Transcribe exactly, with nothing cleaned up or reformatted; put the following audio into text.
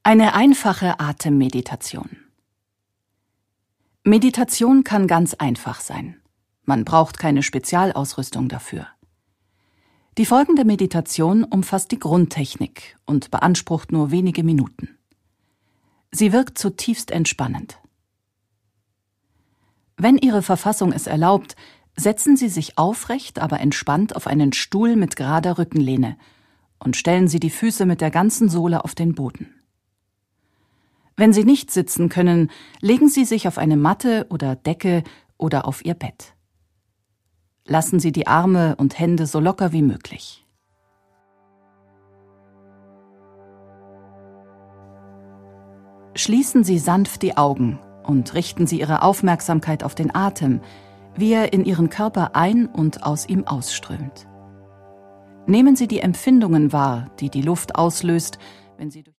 Eine einfache Atemmeditation. Meditation kann ganz einfach sein. Man braucht keine Spezialausrüstung dafür. Die folgende Meditation umfasst die Grundtechnik und beansprucht nur wenige Minuten. Sie wirkt zutiefst entspannend. Wenn Ihre Verfassung es erlaubt, setzen Sie sich aufrecht, aber entspannt auf einen Stuhl mit gerader Rückenlehne und stellen Sie die Füße mit der ganzen Sohle auf den Boden. Wenn Sie nicht sitzen können, legen Sie sich auf eine Matte oder Decke oder auf Ihr Bett. Lassen Sie die Arme und Hände so locker wie möglich. Schließen Sie sanft die Augen und richten Sie Ihre Aufmerksamkeit auf den Atem, wie er in Ihren Körper ein- und aus ihm ausströmt. Nehmen Sie die Empfindungen wahr, die die Luft auslöst, wenn Sie durch